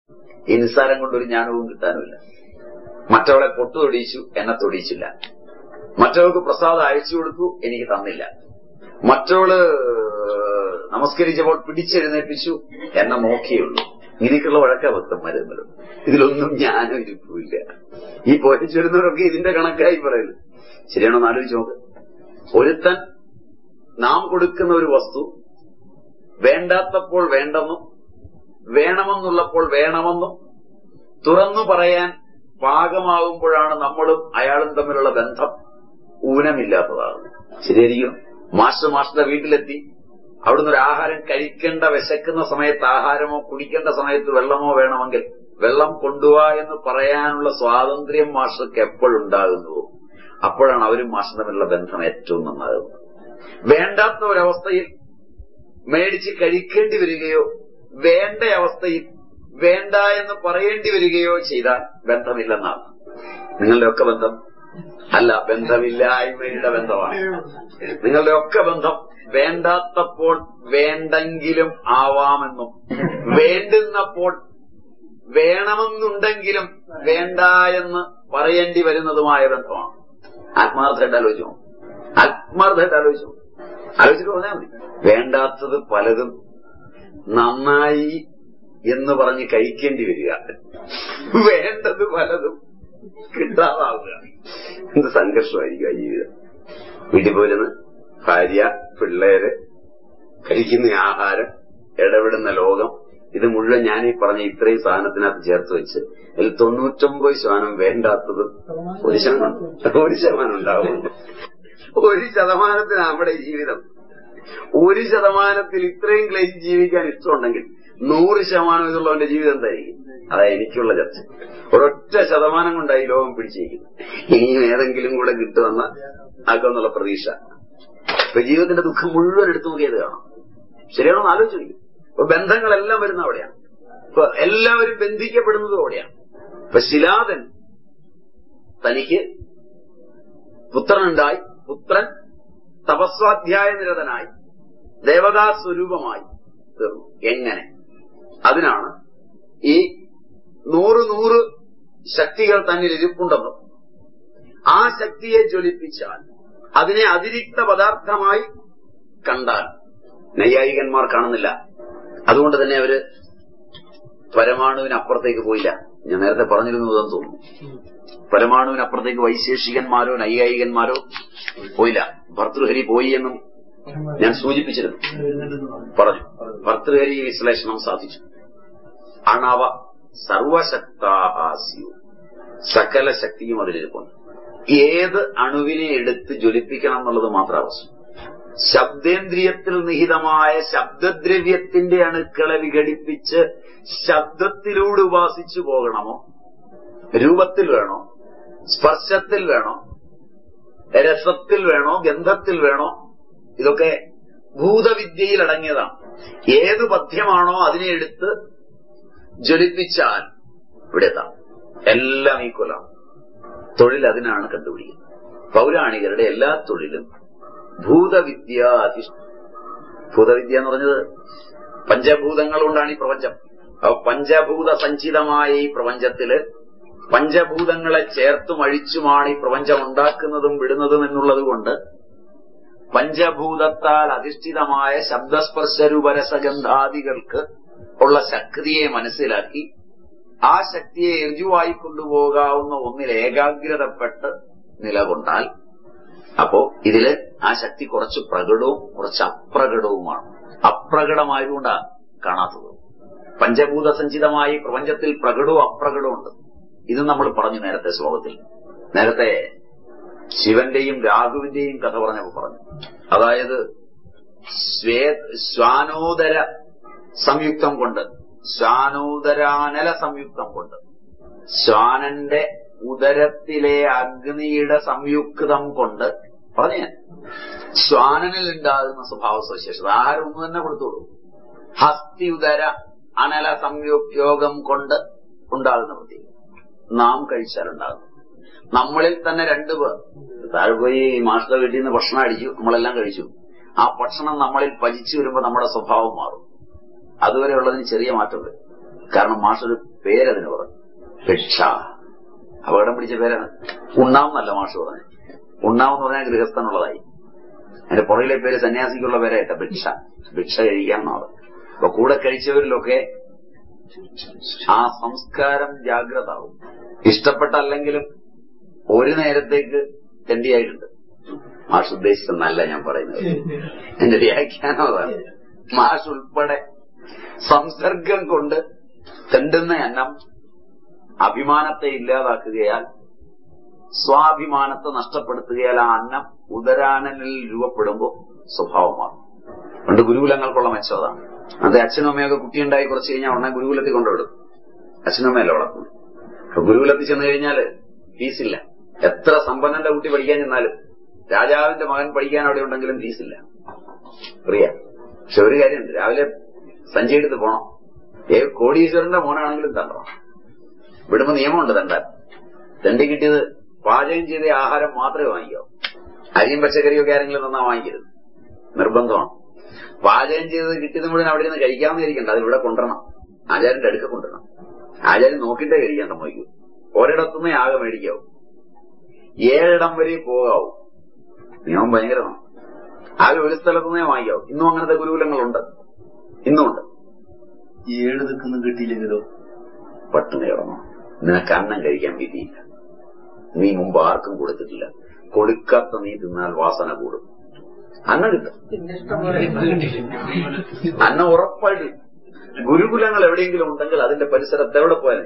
ഈ നിസ്സാരം കൊണ്ടൊരു ജ്ഞാനവും കിട്ടാനുമില്ല. മറ്റവളെ പൊട്ടു തൊടിയിച്ചു, എന്നെ തൊടിയിച്ചില്ല. മറ്റവൾക്ക് പ്രസാദം അയച്ചു കൊടുത്തു, എനിക്ക് തന്നില്ല. മറ്റവള് നമസ്കരിച്ചപ്പോൾ പിടിച്ചെഴുന്നേൽപ്പിച്ചു, എന്നെ നോക്കിയുള്ളൂ. ഇങ്ങനെയൊക്കെയുള്ള വഴക്കാ ഭക്തന്മാര് തമ്മിൽ. ഇതിലൊന്നും ജ്ഞാനം ഇരിപ്പില്ല. ഈ പോറ്റിച്ചെടുന്നവരൊക്കെ ഇതിന്റെ കണക്കായി പറയുന്നു. ശരിയാണോ എന്ന് ആലോചിച്ച് നോക്ക്. ഒരുത്തൻ നാം കൊടുക്കുന്ന ഒരു വസ്തു വേണ്ടാത്തപ്പോൾ വേണ്ടെന്നും വേണമെന്നുള്ളപ്പോൾ വേണമെന്നും തുറന്നു പറയാൻ പാകമാകുമ്പോഴാണ് നമ്മളും അയാളും തമ്മിലുള്ള ബന്ധം ഊനമില്ലാത്തതാകുന്നത്. ശരിയായിരിക്കും. മാസ്റ്ററുടെ വീട്ടിലെത്തി അവിടുന്ന് ഒരു ആഹാരം കഴിക്കേണ്ട വിശക്കുന്ന സമയത്ത് ആഹാരമോ കുടിക്കേണ്ട സമയത്ത് വെള്ളമോ വേണമെങ്കിൽ വെള്ളം കൊണ്ടുപോവാ എന്ന് പറയാനുള്ള സ്വാതന്ത്ര്യം മാസ്റ്റർക്ക് എപ്പോഴുണ്ടാകുന്നുവോ അപ്പോഴാണ് അവരും മാസ്റ്റർ തമ്മിലുള്ള ബന്ധം ഏറ്റവും നന്നാകുന്നത്. വേണ്ടാത്ത ഒരവസ്ഥയിൽ മേടിച്ച് കഴിക്കേണ്ടി വരികയോ വേണ്ട അവസ്ഥയിൽ വേണ്ട എന്ന് പറയേണ്ടി വരികയോ ചെയ്താൽ ബന്ധമില്ലെന്നാണ്. നിങ്ങളുടെ ഒക്കെ ബന്ധം അല്ല, ബന്ധമില്ലായ്മയുടെ ബന്ധമാണ്. നിങ്ങളുടെ ഒക്കെ ബന്ധം വേണ്ടാത്തപ്പോൾ വേണ്ടെങ്കിലും ആവാമെന്നും വേണ്ടുന്നപ്പോൾ വേണമെന്നുണ്ടെങ്കിലും വേണ്ട എന്ന് പറയേണ്ടി വരുന്നതുമായ ബന്ധമാണ്. ആത്മാർത്ഥമായിട്ട് ആലോചിച്ചോ, ആത്മാർത്ഥമായിട്ട് ആലോചിച്ചിട്ട് പറഞ്ഞാൽ മതി. വേണ്ടാത്തത് പലതും നന്നായി എന്ന് പറഞ്ഞ് കഴിക്കേണ്ടി വരിക, വേണ്ടത് പലതും കിട്ടാതാവുക. എന്ത് സംഘർഷമായിരിക്കും ആ ജീവിതം. വീട്ടിൽ പോരുന്ന ഭാര്യ, പിള്ളേര്, കഴിക്കുന്ന ആഹാരം, ഇടപെടുന്ന ലോകം, ഇത് മുഴുവൻ ഞാനീ പറഞ്ഞ ഇത്രയും സാധനത്തിനകത്ത് ചേർത്ത് വെച്ച് ഇതിൽ 99% വേണ്ടാത്തത് 1% ഉണ്ടാവും. 1% നമ്മുടെ ജീവിതം. 1% ഇത്രയും ക്ലേശിച്ച് ജീവിക്കാൻ ഇഷ്ടമുണ്ടെങ്കിൽ 100% ഇതുള്ളവന്റെ ജീവിതം എന്തായിരിക്കും? അതാ എനിക്കുള്ള ചർച്ച. ഒരൊറ്റ ശതമാനം കൊണ്ടായി ലോകം പിടിച്ചിരിക്കുന്നത്. ഇനിയും ഏതെങ്കിലും കൂടെ കിട്ടുമെന്ന ആക്കുമെന്നുള്ള പ്രതീക്ഷ. ഇപ്പൊ ജീവിതത്തിന്റെ ദുഃഖം മുഴുവൻ എടുത്തു നോക്കിയത് കാണാം. ശരിയാണോ എന്ന് ആലോചിച്ചു നോക്കി. ഇപ്പൊ ബന്ധങ്ങളെല്ലാം വരുന്ന അവിടെയാണ്. ഇപ്പൊ എല്ലാവരും ബന്ധിക്കപ്പെടുന്നതും അവിടെയാണ്. ഇപ്പൊ ശിലാദൻ തനിക്ക് പുത്രനുണ്ടായി, പുത്രൻ തപസ്വാധ്യായ നിരതനായി ദേവതാ സ്വരൂപമായി തീർന്നു. എങ്ങനെ? അതിനാണ് ഈ 100 ശക്തികൾ തന്നിൽ ഇരിപ്പുണ്ടെന്നും ആ ശക്തിയെ ജ്വലിപ്പിച്ചാൽ അതിനെ അതിരിക്ത പദാർത്ഥമായി കണ്ടാൽ നൈയായികന്മാർ കാണുന്നില്ല. അതുകൊണ്ട് തന്നെ അവര് പരമാണുവിനപ്പുറത്തേക്ക് പോയില്ല. ഞാൻ നേരത്തെ പറഞ്ഞിരുന്നതെന്ന് തോന്നുന്നു. പരമാണുവിനപ്പുറത്തേക്ക് വൈശേഷികന്മാരോ നൈയായികന്മാരോ പോയില്ല. ഭർതൃഹരി പോയി എന്നും ഞാൻ സൂചിപ്പിച്ചിരുന്നു, പറഞ്ഞു. ഭർതൃഹരി വിശ്ലേഷണം സാധിച്ചു. അണവ സർവശക്താസ്യു, സകല ശക്തിയും അതിലിരിപ്പുണ്ട്. ഏത് അണുവിനെ എടുത്ത് ജ്വലിപ്പിക്കണം എന്നുള്ളത് മാത്രം ആവശ്യം. ശബ്ദേന്ദ്രിയത്തിൽ നിഹിതമായ ശബ്ദദ്രവ്യത്തിന്റെ അണുക്കളെ വിഘടിപ്പിച്ച് ശബ്ദത്തിലൂടെ ഉപാസിച്ചു പോകണമോ, രൂപത്തിൽ വേണോ, സ്പർശത്തിൽ വേണോ, രസത്തിൽ വേണോ, ഗന്ധത്തിൽ വേണോ, ഇതൊക്കെ ഭൂതവിദ്യയിൽ അടങ്ങിയതാണ്. ഏത് പഥ്യമാണോ അതിനെ എടുത്ത് ജ്വലിപ്പിച്ചാൽ ഇവിടെ എത്താം. എല്ലാം ഈക്വലാണ്. തൊഴിൽ അതിനാണ് കണ്ടുപിടിക്കുന്നത്. പൗരാണികരുടെ എല്ലാ തൊഴിലും ഭൂതവിദ്യ ഭൂതവിദ്യ എന്ന് പറഞ്ഞത് പഞ്ചഭൂതങ്ങൾ കൊണ്ടാണ് ഈ പ്രപഞ്ചം. പഞ്ചഭൂത സഞ്ചിതമായ ഈ പ്രപഞ്ചത്തില് പഞ്ചഭൂതങ്ങളെ ചേർത്തും അഴിച്ചുമാണ് ഈ പ്രപഞ്ചം ഉണ്ടാക്കുന്നതും വിടുന്നതും എന്നുള്ളത് കൊണ്ട് പഞ്ചഭൂതത്താൽ അധിഷ്ഠിതമായ ശബ്ദസ്പർശരൂപരസഗന്ധാദികൾക്ക് ഉള്ള ശക്തിയെ മനസ്സിലാക്കി ആ ശക്തിയെ ഋജുവായി കൊണ്ടുപോകാവുന്ന ഒന്നിൽ ഏകാഗ്രതപ്പെട്ട് നിലകൊണ്ടാൽ അപ്പോ ഇതില് ആ ശക്തി കുറച്ച് പ്രകടവും കുറച്ച് അപ്രകടവുമാണ്. അപ്രകടമായതുകൊണ്ടാണ് കാണാത്തത്. പഞ്ചഭൂത സഞ്ചിതമായി പ്രപഞ്ചത്തിൽ പ്രകടവും അപ്രകടവും ഉണ്ട്. ഇത് നമ്മൾ പറഞ്ഞു നേരത്തെ ശ്ലോകത്തിൽ. നേരത്തെ ശിവന്റെയും രാഹുവിന്റെയും കഥ പറഞ്ഞപ്പോൾ പറഞ്ഞു. അതായത് ശ്വാനോദര സംയുക്തം കൊണ്ട്, ശ്വാനോദരാനല സംയുക്തം കൊണ്ട്, ശ്വാനന്റെ ഉദരത്തിലെ അഗ്നിയുടെ സംയുക്തം കൊണ്ട് പറഞ്ഞ ശ്വാനനിൽ ഉണ്ടാകുന്ന സ്വഭാവ സവിശേഷത. ആഹാരം ഒന്ന് തന്നെ കൊടുത്തോളൂ. ഹസ്തി ഉദര അനല സംയോഗം കൊണ്ട് ഉണ്ടാകുന്ന പ്രത്യേകത നാം കഴിച്ചാലുണ്ടാകുന്നു. നമ്മളിൽ തന്നെ 2 പേർ താഴെ പോയി മാസ്റ്റർ വീട്ടിൽ നിന്ന് ഭക്ഷണം അടിച്ചു, നമ്മളെല്ലാം കഴിച്ചു. ആ ഭക്ഷണം നമ്മളിൽ പചിച്ചു വരുമ്പോൾ നമ്മുടെ സ്വഭാവം മാറും. അതുവരെ ഉള്ളതിന് ചെറിയ മാറ്റമുണ്ട്. കാരണം മാസ്റ്റർ പേരതിന് പറഞ്ഞു, ഭിക്ഷ. അപകടം പിടിച്ച പേരാണ്. ഉണ്ണാമെന്നല്ല മാഷ് പറഞ്ഞു. ഉണ്ണാമെന്ന് പറഞ്ഞാൽ ഗൃഹസ്ഥനുള്ളതായി. അതിന്റെ പുറകിലെ പേര് സന്യാസിക്കുള്ള പേരായിട്ട ഭിക്ഷ. ഭിക്ഷ കഴിക്കാമെന്നാണ്. അപ്പൊ കൂടെ കഴിച്ചവരിലൊക്കെ ആ സംസ്കാരം ജാഗ്രതാവും. ഇഷ്ടപ്പെട്ടല്ലെങ്കിലും ഒരു നേരത്തേക്ക് തെണ്ടിയായിട്ടുണ്ട്. മാഷ് ഉദ്ദേശിച്ചെന്നല്ല ഞാൻ പറയുന്നത്, എന്റെ വ്യാഖ്യാനം അതാണ്. മാഷ് ഉൾപ്പെടെ സംസർഗം കൊണ്ട് തെണ്ടുന്ന അന്നം അഭിമാനത്തെ ഇല്ലാതാക്കുകയാൽ, സ്വാഭിമാനത്തെ നഷ്ടപ്പെടുത്തുകയാൽ ആ അന്നം ഉദരാനനിൽ രൂപപ്പെടുമ്പോൾ സ്വഭാവമാണ്. പണ്ട് ഗുരുകുലങ്ങൾക്കുള്ള മെച്ചം അതാണ്. അത് അച്ഛനും അമ്മയൊക്കെ കുട്ടിയുണ്ടായി കുറച്ച് കഴിഞ്ഞാൽ ഉടനെ ഗുരുകുലത്തിൽ കൊണ്ടുവിടും. അച്ഛനും അമ്മയല്ല വളർത്തുന്നത്. അപ്പൊ ഗുരുകുലത്തിൽ ചെന്ന് കഴിഞ്ഞാല് ഫീസില്ല. എത്ര സമ്പന്നന്റെ കുട്ടി പഠിക്കാൻ ചെന്നാലും, രാജാവിന്റെ മകൻ പഠിക്കാൻ അവിടെ ഉണ്ടെങ്കിലും ഫീസില്ല, അറിയാം. പക്ഷെ ഒരു കാര്യമുണ്ട്, രാവിലെ സഞ്ചി എടുത്ത് പോണം. കോടീശ്വരന്റെ മോനാണെങ്കിലും തണ്ടണം. വിടുമ്പോ നിയമമുണ്ട് തണ്ടാൻ. തണ്ടി കിട്ടിയത് പാചകം ചെയ്ത ആഹാരം മാത്രമേ വാങ്ങിക്കാവൂ. അരിയും പച്ചക്കറിയും ഒക്കെ ആരെങ്കിലും തന്നാ വാങ്ങിക്കരുത്, നിർബന്ധമാണ്. പാചകം ചെയ്തത് കിട്ടിയത് മുഴുവൻ അവിടെ നിന്ന് കഴിക്കാമെന്ന് ഇരിക്കണ്ട, അത് ഇവിടെ കൊണ്ടുവരണം. ആചാര്യന്റെ അടുക്ക കൊണ്ടുവരണം. ആചാര്യൻ നോക്കിയിട്ടേ കഴിക്കാൻ സമ്മതിക്കൂ. ഒരിടത്തുനിന്നേ ആകെ മേടിക്കാവൂ. 7 ഇടം വരെ പോകാവൂ. നിയമം ഭയങ്കരമാണ്. ആകെ ഒരു സ്ഥലത്തുനിന്നേ വാങ്ങിക്കാവൂ. ഇന്നും അങ്ങനത്തെ ഗുരുകുലങ്ങളുണ്ട്, ഇന്നുമുണ്ട്. 7 നിൽക്കൊന്നും കിട്ടിയില്ലെങ്കിലോ പട്ടിണി കിടന്നോ? നിനക്ക് അന്നം കഴിക്കാൻ വിധിയില്ല. നീ മുമ്പ് ആർക്കും കൊടുത്തിട്ടില്ല. കൊടുക്കാത്ത നീ തിന്നാൽ വാസന കൂടും. അന്നം കിട്ടും, അന്നം ഉറപ്പായിട്ട്. ഗുരുകുലങ്ങൾ എവിടെയെങ്കിലും ഉണ്ടെങ്കിൽ അതിന്റെ പരിസരത്ത് എവിടെ പോയാലും,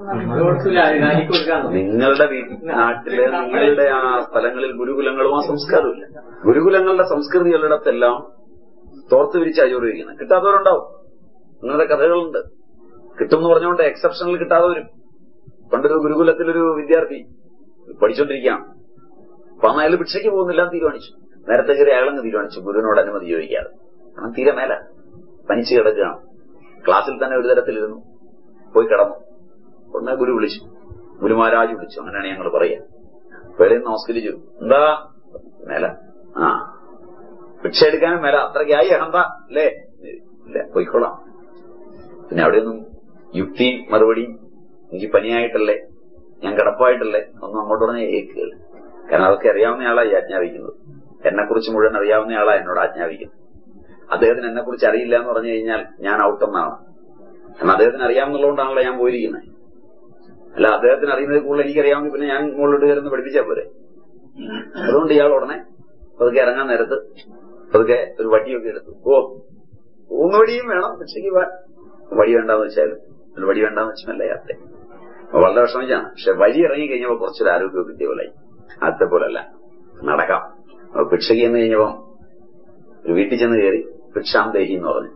നിങ്ങളുടെ നാട്ടിലെ നിങ്ങളുടെ ആ സ്ഥലങ്ങളിൽ ഗുരുകുലങ്ങളും ആ സംസ്കാരവും ഇല്ല. ഗുരുകുലങ്ങളുടെ സംസ്കൃതികളിടത്തെല്ലാം തോർത്ത് വിരിച്ചാ ചോറ് വയ്ക്കുന്നത്. കിട്ടാത്തവരുണ്ടാവും. അങ്ങനത്തെ കഥകളുണ്ട്. കിട്ടുമെന്ന് പറഞ്ഞുകൊണ്ട് എക്സെപ്ഷനിൽ കിട്ടാതെ വരും. പണ്ടൊരു ഗുരുകുലത്തിലൊരു വിദ്യാർത്ഥി പഠിച്ചോണ്ടിരിക്കുകയാണ്. അപ്പൊ അന്ന് അയാൾ ഭിക്ഷയ്ക്ക് പോകുന്നില്ല തീരുമാനിച്ചു. നേരത്തെ കയറി അയാളങ്ങ് തീരുമാനിച്ചു ഗുരുവിനോട് അനുമതി ചോദിക്കാതെ. കാരണം തീരെ മേല പനിച്ചു കിടക്കുകയാണ്. ക്ലാസ്സിൽ തന്നെ ഒരു തരത്തിലിരുന്നു, പോയി കിടന്നു. ഉടനെ ഗുരു വിളിച്ചു, ഗുരുമഹാരാജ് വിളിച്ചു. അങ്ങനെയാണ് ഞങ്ങൾ പറയാ. പേരെ നമസ്കരിച്ചു. എന്താ മേല? ആ, ഭിക്ഷ എടുക്കാനും മേല. അത്രയ്ക്കായി അഹന്ത അല്ലേ? ഇല്ല, പോയിക്കോളാം. പിന്നെ അവിടെയൊന്നും യുക്തി മറുപടി, എനിക്ക് പനിയായിട്ടല്ലേ, ഞാൻ കിടപ്പായിട്ടല്ലേ, ഒന്നും അങ്ങോട്ട് പറഞ്ഞ ഏക്കുകയില്ല. കാരണം അതൊക്കെ അറിയാവുന്ന ആളായി ആജ്ഞാപിക്കുന്നത്. എന്നെക്കുറിച്ച് മുഴുവൻ അറിയാവുന്ന ആളാ എന്നോട് ആജ്ഞാപിക്കുന്നത്. അദ്ദേഹത്തിന് എന്നെക്കുറിച്ച് അറിയില്ല എന്ന് പറഞ്ഞു കഴിഞ്ഞാൽ ഞാൻ ഔട്ടെന്നാണ്. കാരണം അദ്ദേഹത്തിന് അറിയാമെന്നുള്ളതുകൊണ്ടാണല്ലോ ഞാൻ പോയിരിക്കുന്നത്. അല്ല, അദ്ദേഹത്തിന് അറിയുന്നത് കൂടുതൽ എനിക്കറിയാമെങ്കിൽ പിന്നെ ഞാൻ മുകളിലോട്ട് കയറുന്ന പഠിപ്പിച്ചാൽ പോരെ. അതുകൊണ്ട് ഇയാൾ ഉടനെ പതുക്കെ ഇറങ്ങാൻ നേരത്ത് പതുക്കെ ഒരു വടിയൊക്കെ എടുത്തു. ഊന്നുവടിയും വേണം പക്ഷേക്ക് വടി വേണ്ടാന്ന് വെച്ചാലും വടി വേണ്ടാന്ന് വെച്ചാൽ യാത്ര വളരെ വിഷമിച്ചാണ്. പക്ഷെ വഴി ഇറങ്ങി കഴിഞ്ഞപ്പോ കുറച്ചൊരു ആരോഗ്യം കിട്ടിയ പോലെ. ആദ്യത്തെ പോലല്ല, നടക്കാം. ഭിക്ഷയ്ക്ക് എന്ന് കഴിഞ്ഞപ്പോ ഒരു വീട്ടിൽ ചെന്ന് കയറി ഭിക്ഷാം ദേഹി എന്ന് പറഞ്ഞു.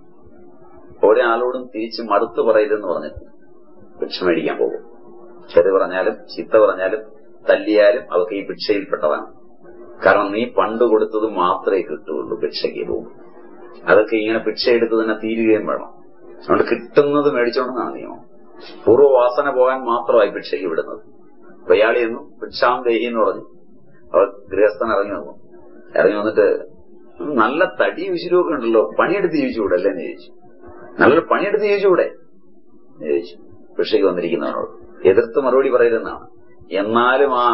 ഒരാളോടും തിരിച്ച് മടുത്ത് പറയരുതെന്ന് പറഞ്ഞിട്ട് ഭിക്ഷ മേടിക്കാൻ പോകും. ചെറു പറഞ്ഞാലും ചിത്ത പറഞ്ഞാലും തല്ലിയാലും അതൊക്കെ ഈ ഭിക്ഷയിൽപ്പെട്ടതാണ്. കാരണം നീ പണ്ട് കൊടുത്തത് മാത്രമേ കിട്ടുകയുള്ളൂ. ഭിക്ഷയ്ക്ക് പോകും അതൊക്കെ ഇങ്ങനെ ഭിക്ഷ എടുത്ത് തന്നെ തീരുകയും വേണം. അതുകൊണ്ട് കിട്ടുന്നത് മേടിച്ചോണ്ടെന്നാണ് നിയമം. പൂർവ്വവാസന പോകാൻ മാത്രമായി ഭിക്ഷയ്ക്ക് വിടുന്നത്. അപ്പൊ ഇയാളെയൊന്നും ഭിക്ഷാം ദേഹി എന്ന് പറഞ്ഞു. അവർ ഗൃഹസ്ഥൻ ഇറങ്ങി വന്നു. ഇറങ്ങി വന്നിട്ട് നല്ല തടി വിശുരൊക്കെ ഉണ്ടല്ലോ, പണിയെടുത്ത് ജീവിച്ചുകൂടെ അല്ലേ എന്ന് ചോദിച്ചു. നല്ലൊരു പണിയെടുത്ത് ജീവിച്ചുകൂടെ എന്ന് ചോദിച്ചു. ഭിക്ഷയ്ക്ക് വന്നിരിക്കുന്നവനോട് എതിർത്ത് മറുപടി പറയരുതെന്നാണ്. എന്നാലും ആ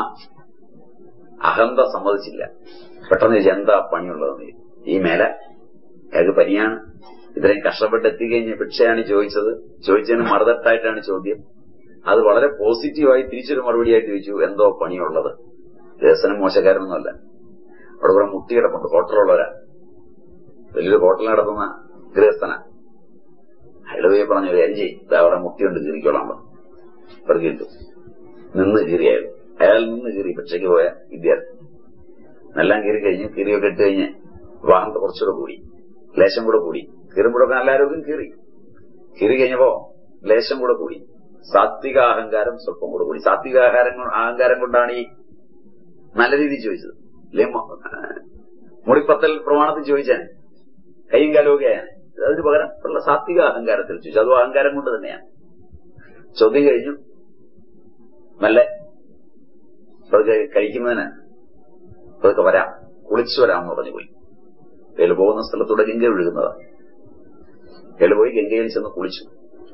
അഹന്ത സമ്മതിച്ചില്ല. പെട്ടെന്ന് ചോദിച്ചു, എന്താ പണിയുള്ളതെന്ന്. ഈ മേല അയാൾക്ക് പനിയാണ്, ഇത്രയും കഷ്ടപ്പെട്ട് എത്തിക്കഴിഞ്ഞ ഭിക്ഷയാണ് ചോദിച്ചത്. ചോദിച്ചതിന് മറുതട്ടായിട്ടാണ് ചോദ്യം. അത് വളരെ പോസിറ്റീവായി തിരിച്ചൊരു മറുപടിയായിട്ട് ചോദിച്ചു, എന്തോ പണിയുള്ളത്. ഗൃഹസ്ഥനും മോശക്കാരനൊന്നുമല്ല. അവിടെ കുറെ മുട്ടി കിടപ്പുണ്ട്. ഹോട്ടലുള്ളവരാ, വലിയൊരു ഹോട്ടലിൽ നടത്തുന്ന ഗൃഹസ്ഥനാ. അയാൾ പോയി പറഞ്ഞു, ഒരു അഞ്ചി അവിടെ മുട്ടിയുണ്ട്, കീറിക്കോളാൻ പറഞ്ഞു. അവർ കിട്ടും. നിന്ന് കീറിയായിരുന്നു. അയാൾ നിന്ന് കീറി ഭിക്ഷയ്ക്ക് പോയ വിദ്യാർത്ഥി. എല്ലാം കീറി കഴിഞ്ഞ്, കീറിയൊക്കെ ഇട്ട് കഴിഞ്ഞ് വാഹനത്തെ കുറച്ചുകൂടെ കൂടി, ലേശം കൂടെ കൂടി. കീറുമ്പോഴൊക്കെ നല്ല ആരോഗ്യം കീറി കഴിഞ്ഞപ്പോ ലേശം കൂടെ കൂടി. സാത്വിക അഹങ്കാരം സ്വല്പം കൂടെ കൂടി. സാത്വിക അഹങ്കാരം കൊണ്ടാണ് ഈ നല്ല രീതിയിൽ ചോദിച്ചത്. അല്ലെ മുടിപ്പത്തൽ പ്രമാണത്തിൽ ചോദിച്ചാണ്, കൈയും കാലമൊക്കെ ആയാണ്. അതിന് പകരം ഉള്ള സാത്വിക അഹങ്കാരത്തിൽ ചോദിച്ചു. അതും അഹങ്കാരം കൊണ്ട് തന്നെയാണ്. ചോദ്യം കഴിഞ്ഞു. നല്ല അതൊക്കെ കഴിക്കുന്നതിന് അതൊക്കെ വരാം, കുളിച്ചു വരാമെന്ന് പറഞ്ഞു പോയി. അയാൾ പോകുന്ന സ്ഥലത്തൂടെ ഗംഗ ഒഴുകുന്നതാണ്. അയാൾ പോയി ഗംഗയിൽ ചെന്ന് കുളിച്ചു.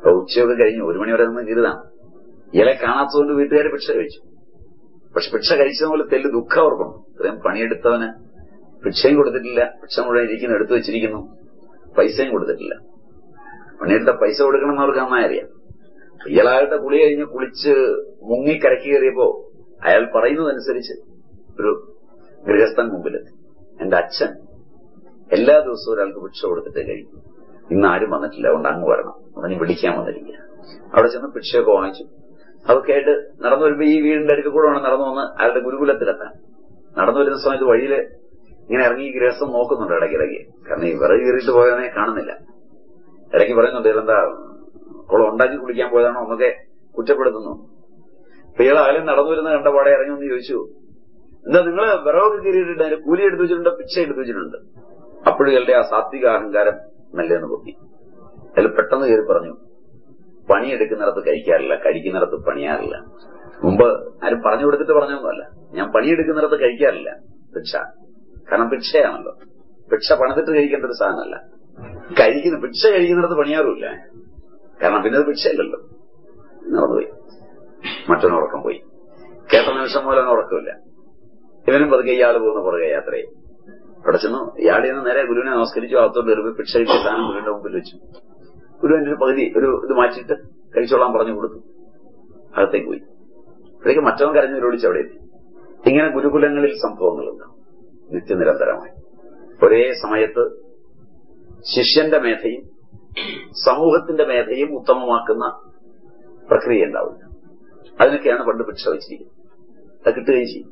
അപ്പൊ ഉച്ചയൊക്കെ കഴിഞ്ഞ് 1 മണി വരെ നിന്ന് കീറുതാണ്. ഇയാളെ കാണാത്തതുകൊണ്ട് വീട്ടുകാർ ഭിക്ഷ കഴിച്ചു. പക്ഷെ ഭിക്ഷ കഴിച്ചതുപോലെ തെല്ല് ദുഃഖം അവർക്കുണ്ട്. ഇത്രയും പണിയെടുത്തവന് ഭിക്ഷയും കൊടുത്തിട്ടില്ല, ഭിക്ഷ മുഴുവൻ ഇരിക്കുന്നു, എടുത്തു വെച്ചിരിക്കുന്നു, പൈസയും കൊടുത്തിട്ടില്ല. പണിയെടുത്ത പൈസ കൊടുക്കണം എന്നവർക്ക് നന്നായി അറിയാം. ഇയാളായിട്ട് കുളി കഴിഞ്ഞ് കുളിച്ച് മുങ്ങി കരക്കി കയറിയപ്പോ അയാൾ പറയുന്നതനുസരിച്ച് ഒരു ഗൃഹസ്ഥൻ മുമ്പിലെത്തി. എന്റെ അച്ഛൻ എല്ലാ ദിവസവും ഒരാൾക്ക് ഭിക്ഷ കൊടുത്തിട്ട് കഴിക്കും, ഇന്ന് ആരും വന്നിട്ടില്ല, അതുകൊണ്ട് അങ്ങ് വരണം, അവനെ വിളിക്കാൻ വന്നിരിക്കുക. അവിടെ ചെന്ന് ഭിക്ഷയൊക്കെ വാങ്ങിച്ചു. അതൊക്കെ ആയിട്ട് നടന്നു വരുമ്പോ ഈ വീടിന്റെ അടുക്ക കൂടെ വേണം നടന്നു വന്ന് അയാളുടെ ഗുരുകുലത്തിലെത്താൻ. നടന്നു വരുന്ന സമയത്ത് വഴിയില് ഇങ്ങനെ ഇറങ്ങി ഗൃഹസ്ഥം നോക്കുന്നുണ്ട് ഇടയ്ക്കിടയ്ക്ക്. കാരണം ഈ വിറക് കീറിയിട്ട് പോയവനെ കാണുന്നില്ല. ഇടയ്ക്ക് പറയുന്നുണ്ട് ഇയാളെന്താ കുളം ഉണ്ടാക്കി കുടിക്കാൻ പോയതാണോ എന്നൊക്കെ കുറ്റപ്പെടുത്തുന്നു. അപ്പൊ ഇയാൾ അകലെ നടന്നു വരുന്ന കണ്ട പാടെ ഇറങ്ങി ഒന്ന് ചോദിച്ചു, എന്താ നിങ്ങള് വിറകൊക്കെ കീറിയിട്ടുണ്ട്, അതിന് കൂലി എടുത്തു വെച്ചിട്ടുണ്ട്, ഭിക്ഷ എടുത്തു വെച്ചിട്ടുണ്ട്. അപ്പോഴും ഇയാളുടെ ആ സാത്വിക അഹങ്കാരം മെല്ലെന്ന് പൊത്തി. അയാൾ പെട്ടെന്ന് കയറി പറഞ്ഞു, പണിയെടുക്കുന്നിടത്ത് കഴിക്കാറില്ല, കഴിക്കുന്നിടത്ത് പണിയാറില്ല. മുമ്പ് ആരും പറഞ്ഞു കൊടുത്തിട്ട് പറഞ്ഞൊന്നുമല്ല, ഞാൻ പണിയെടുക്കുന്നിടത്ത് കഴിക്കാറില്ല ഭിക്ഷ. കാരണം ഭിക്ഷയാണല്ലോ, ഭിക്ഷ പണിതിട്ട് കഴിക്കേണ്ട ഒരു സാധനമല്ല. ഭിക്ഷ കഴിക്കുന്നിടത്ത് പണിയാറുമില്ല, കാരണം പിന്നെ അത് ഭിക്ഷയല്ലല്ലോ. നടന്നുപോയി. മറ്റൊന്ന് ഉറക്കം പോയി. കേട്ട നിമിഷം പോലെ ഉറക്കമില്ല. ഇവനും പതുക്കെ ഇയാൾ പോകുന്ന പുറകെ യാത്രയെ അവിടെ ചെന്നു. ഇയാളിൽ നിന്ന് നേരെ ഗുരുവിനെ നമസ്കരിച്ചു. അകത്തോട്ട് കയറി ഭിക്ഷ കിട്ടിയ സാധനം ഗുരുവിന്റെ മുമ്പിൽ വെച്ചു. ഗുരു എന്റെ പകുതി ഒരു ഇത് മാറ്റിയിട്ട് കഴിച്ചോളാൻ പറഞ്ഞു കൊടുത്തു. അകത്തേക്ക് പോയി. അപ്പോഴേക്ക് മറ്റവൻ കരഞ്ഞു വിരോടിച്ച് അവിടെ എത്തി. ഇങ്ങനെ ഗുരുകുലങ്ങളിൽ സംഭവങ്ങളുണ്ട് നിത്യനിരന്തരമായി. ഒരേ സമയത്ത് ശിഷ്യന്റെ മേധയും സമൂഹത്തിന്റെ മേധയും ഉത്തമമാക്കുന്ന പ്രക്രിയ ഉണ്ടാവില്ല. അതിനൊക്കെയാണ് പണ്ട് ഭിക്ഷ വെച്ചിരിക്കുന്നത്. അത് കിട്ടുകയും ചെയ്യും.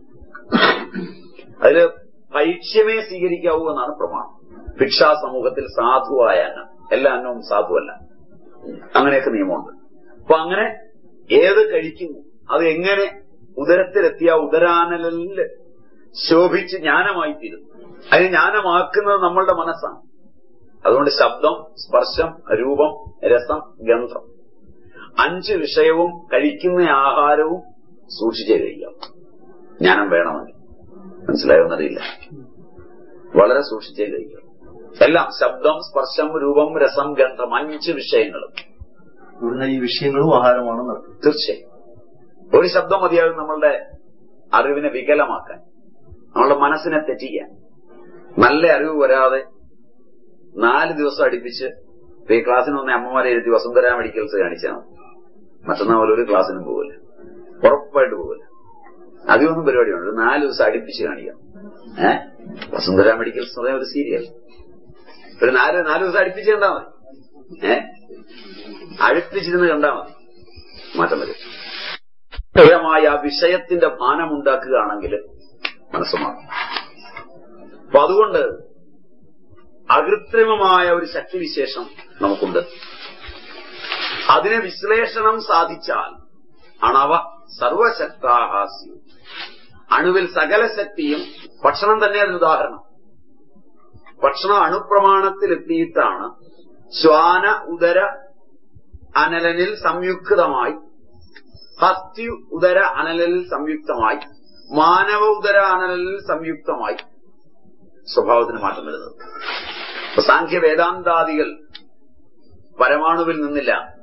അതില് ഭൈക്ഷ്യമേ സ്വീകരിക്കാവൂ എന്നാണ് പ്രമാണം. ഭിക്ഷാ സമൂഹത്തിൽ സാധുവായ അന്നം, എല്ലാ അന്നവും സാധുവല്ല, അങ്ങനെയൊക്കെ നിയമമുണ്ട്. അപ്പൊ അങ്ങനെ ഏത് കഴിക്കുന്നു അത് എങ്ങനെ ഉദരത്തിലെത്തിയ ഉദരാനലില് ശോഭിച്ച് ജ്ഞാനമായി തീരുന്നു. അതിന് ജ്ഞാനമാക്കുന്നത് നമ്മളുടെ മനസ്സാണ്. അതുകൊണ്ട് ശബ്ദം, സ്പർശം, രൂപം, രസം, ഗന്ധം 5 വിഷയവും കഴിക്കുന്ന ആഹാരവും സൂക്ഷിച്ചേ കഴിക്കാം. ജ്ഞാനം വേണമെങ്കിൽ. മനസ്സിലായോന്നറിയില്ല. വളരെ സൂക്ഷിച്ചേ കഴിക്കാം. എല്ലാം ശബ്ദം, സ്പർശം, രൂപം, രസം, ഗന്ധം 5 വിഷയങ്ങളും. ഈ വിഷയങ്ങളും ആഹാരമാണെന്ന് തീർച്ചയായും. ഒരു ശബ്ദം മതിയാകും നമ്മളുടെ അറിവിനെ വികലമാക്കാൻ, നമ്മളുടെ മനസ്സിനെ തെറ്റിക്കാൻ. നല്ല അറിവ് വരാതെ 4 ദിവസം അടുപ്പിച്ച് ഈ ക്ലാസ്സിന് വന്ന അമ്മമാരെ എഴുതി വസുന്ധര മെഡിക്കൽസ് കാണിച്ചാൽ മറ്റന്നാൾ ഒരു ക്ലാസ്സിനും പോകില്ല, ഉറപ്പായിട്ട് പോകില്ല. അധികമൊന്നും പരിപാടിയുണ്ട്. 4 ദിവസം അടുപ്പിച്ച് കാണിക്കാം. വസുന്ധര മെഡിക്കൽസ് എന്ന് പറയുന്ന ഒരു സീരിയൽ ഒരു 4 ദിവസം അടുപ്പിച്ച് കണ്ടാൽ മതി. അടുപ്പിച്ചിരുന്ന് കണ്ടാൽ മതി, മാറ്റം വരും. മായ വിഷയത്തിന്റെ ഭാനമുണ്ടാക്കുകയാണെങ്കിൽ മനസ്സുമാറും. അപ്പൊ അതുകൊണ്ട് അകൃത്രിമമായ ഒരു ശക്തിവിശേഷം നമുക്കുണ്ട്. അതിനെ വിശ്ലേഷണം സാധിച്ചാൽ അണവ സർവശക്താഹാസ്യം, അണുവിൽ സകല ശക്തിയും. ഭക്ഷണം തന്നെ അതിനുദാഹരണം. ഭക്ഷണം അണുപ്രമാണത്തിലെത്തിയിട്ടാണ് ശ്വാന ഉദര അനലനിൽ സംയുക്തമായി, ഹസ്തി ഉദര അനലനിൽ സംയുക്തമായി, മാനവ ഉദര അനലനിൽ സംയുക്തമായി സ്വഭാവത്തിന് മാറ്റം വരുന്നത്. സാഖ്യ വേദാന്താദികൾ പരമാണുവിൽ നിന്നില്ല,